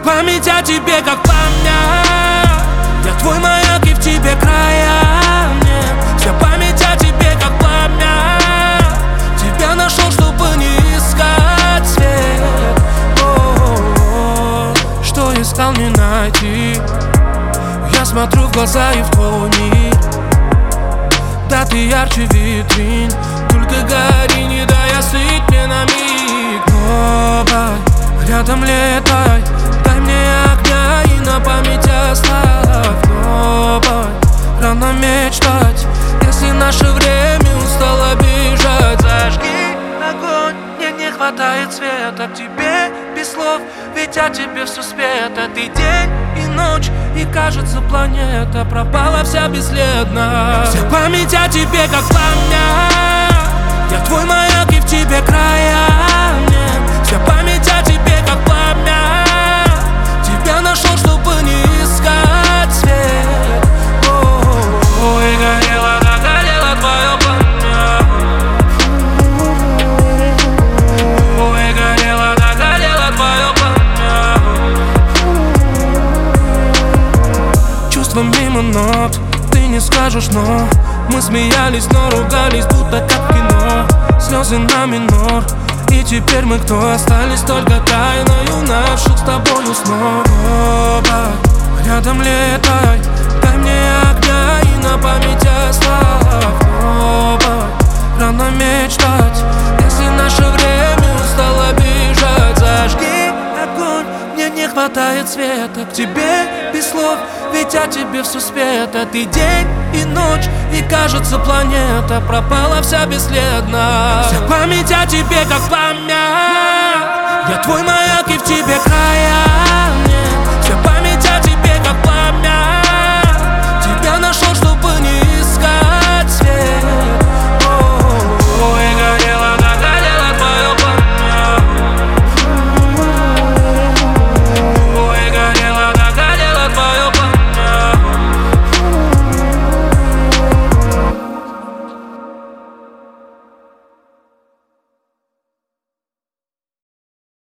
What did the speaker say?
память о тебе как пламя. Я твой маяк и в тебе края. Нет, вся память о тебе как пламя. Тебя нашел, чтобы не искать свет. Что искал, не найти. Я смотрю в глаза и в твой мир. Да, ты ярче витрин. Только гори, не дай остыть мне на миг. Небо, рядом летай. Дай мне огня и на память оставь. Небо, рано мечтать, если наше время устало бежать. Зажги огонь, мне не хватает света. К тебе без слов, ведь о тебе все спето. Ты день и ночь, и кажется планета пропала вся бесследно. Вся память о тебе как пламя. Я твой маяк и в тебе края. Нет, вся память о тебе как пламя. Тебя нашел, чтобы не искать свет. Ой, горело, да горело твое пламя. Ой, горело, да горело твое пламя. Чувства мимо нот, ты не скажешь, но мы смеялись, но ругались, будто как в кино. Слезы на минор, и теперь мы кто? Остались только тайною наших с тобою снов. Небо, рядом летай. Дай мне огня и на память оставь. Небо, рано мечтать, если наше время устало бежать. Зажги огонь, мне не хватает света. К тебе без слов, ведь о тебе все спето. Ты день и ночь, и кажется планета пропала вся бесследно. Вся память о тебе как пламя. Я твой маяк и в тебе края. Нет, вся память о тебе как пламя. Тебя нашел, что